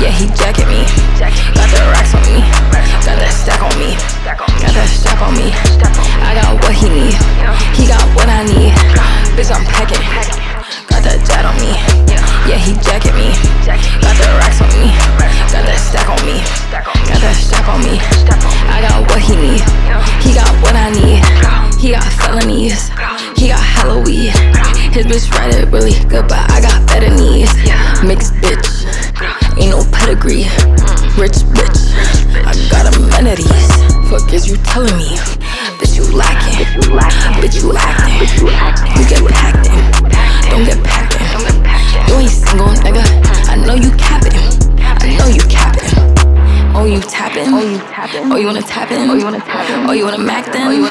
Yeah, he jacket me. Got the racks on me. Got that stack on me. Got that strap on me. I got what he need. He got what I need. Bitch, I'm packing. Got that jet on me. Yeah, he jacket me. Got the racks on me. Got that stack on me. Got that strap on me. I got what he need. He got what I need. He got felonies. He got hella weed. His bitch ride it really good, but I got better knees. Mixed bitch, ain't no pedigree. Rich bitch, I got amenities. Fuck is you telling me? Bitch, you lacking. Bitch, you acting. You get packed in. Don't get packed in. You ain't single, nigga. I know you capping. I know you capping. Oh, you tapping? Oh, you wanna tap in? Oh, you wanna mac then?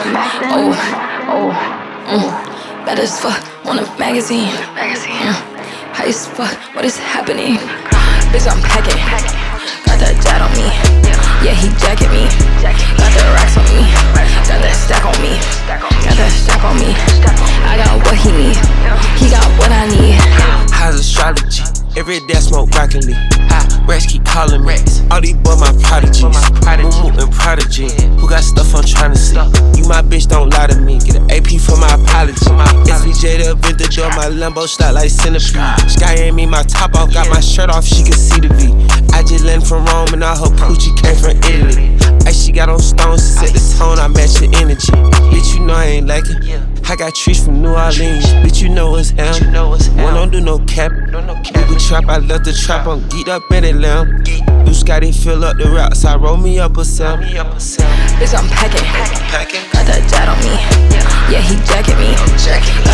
Bad as fuck on a magazine. High as fuck, what is happening? Bitch, I'm packing. Got that jet on me. Yeah, he jacket me. Got the racks on me. Got that stack on me. Got that strap on me. I got what he need. He got what I need. How's astrology? Every day I smoke broccoli. Rex keep calling me. All these boys my prodigies. Moo and Prodigy. Who got stuff I'm tryna see? You my bitch, don't lie to me. Get an AP for my apology. SVJ the event, the door, my Lambo slot like centipede. Sky ain't me, my top off, got my shirt off, she can see the V. I just landed from Rome and all her coochie came from Italy. Ice she got on stones, set the tone, I match the energy. Bitch, you know I ain't like it. I got trees from New Orleans. Bitch, you know it's him. One don't do no cap. Google trap, I left the trap, I'm geeked up in it, lamb. You Scotty fill up the rocks, I roll me up a cell. Bitch, I'm packing. Got that jet on me. Yeah, he jacket me.